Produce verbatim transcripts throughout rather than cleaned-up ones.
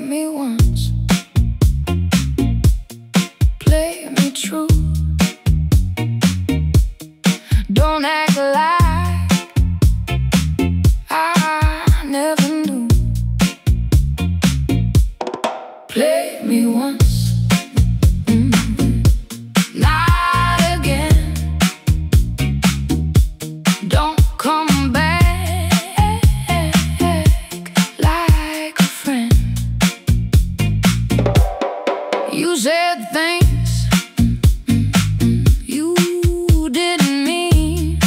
me once, play me true. Don't act like I never knew. Play me once, mm-hmm. Not again. Don't come back like a friend. You said things you didn't mean.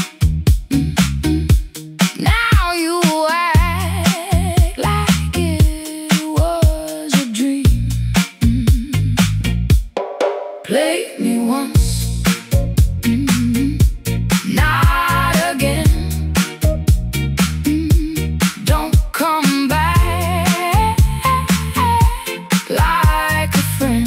Now you act like it was a dream. Play me once, mm-hmm. Not again. Mm-hmm. Don't come back like a friend.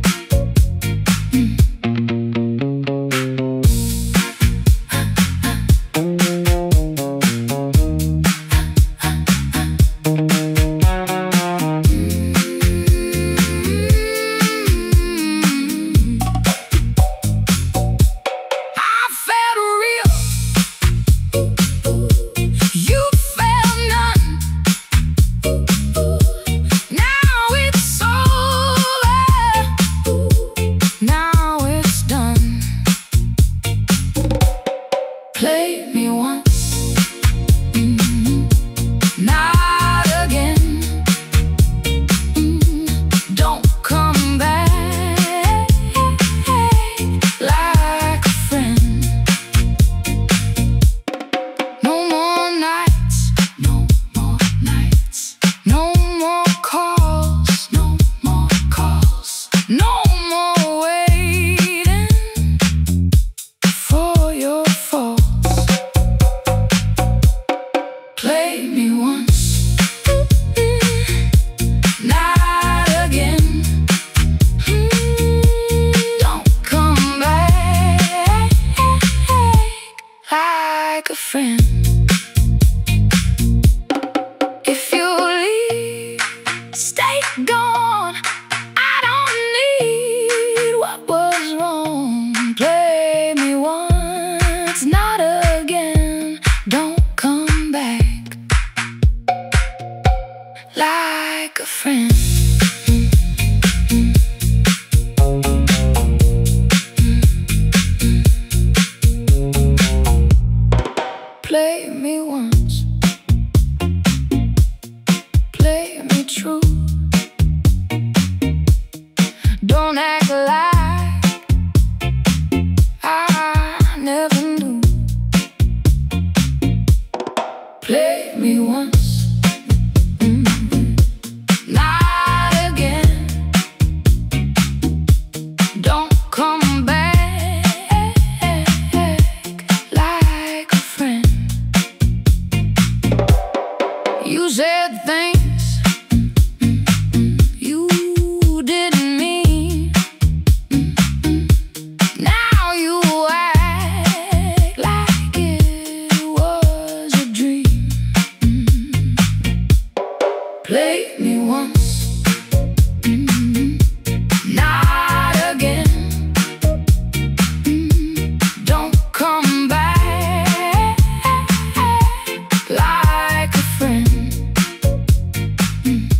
Play me once, mm-hmm. Not again. Mm-hmm. Don't come back like a friend. No more nights, no more nights. No more calls, no more calls. No more waiting for your fall. Play me once, mm-hmm. Not again. Mm-hmm. Don't come back like a friend. If you leave, stay gone. I don't need what was wrong. Play me once, not again. Don't come back like a friend. Play me once, play me true. Don't act like I never knew. Play me once, mm-hmm. Not again. Don't come back like a friend. You said things you didn't mean. Now you act like it was a dream. Play me once, mm-hmm. Not again. Mm-hmm. Don't come back like a friend. Mm.